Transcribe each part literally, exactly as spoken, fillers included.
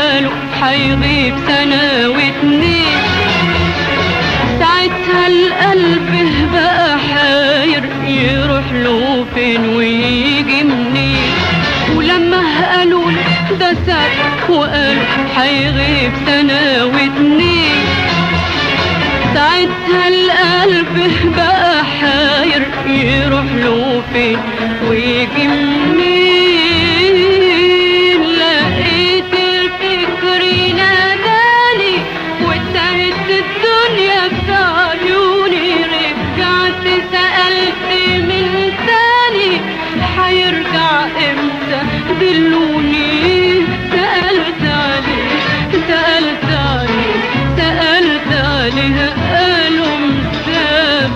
قالوا حيغيب سنة واتنين. ساعتها القلب بقى حاير يروح له فين ويجي منين. ولما قالوا ده ساب وقالوا حيغيب سنة واتنين. ساعتها القلب بقى حاير يروح له فين ويجي منين. لقيت الفكر ناداني وانتهت الدنيا في عيوني. رجعت سألت من تاني حيرجع امتى دلوني. سألت عليه سألت عليه سألت عليه قالوا مسافر.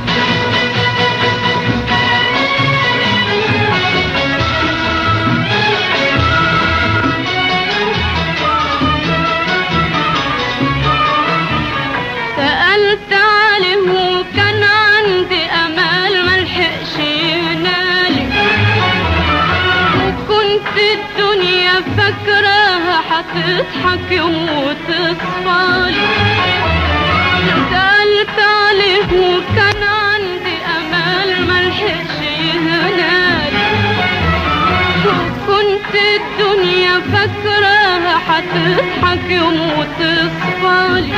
سألت عليه وكان عندي أمل ملحقش ينالي. وكنت الدنيا فاكراها هتضحك يوم وتصفالي. سألت عليه وكان عندي أمل ملحقش ينالي. وكنت الدنيا فاكراها هتضحك يوم وتصفالي.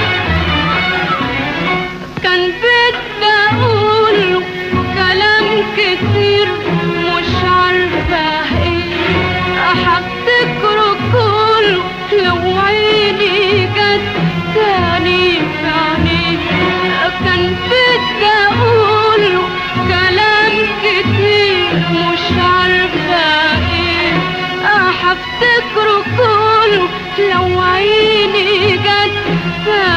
كان بدي اقوله كلام كتير مش عارفه ايه هفتكره كله لو عيني جت تاني في عينيه. كان بدي اقوله كلام كتير مش عارفه ايه هفتكره كله لو عيني جت تاني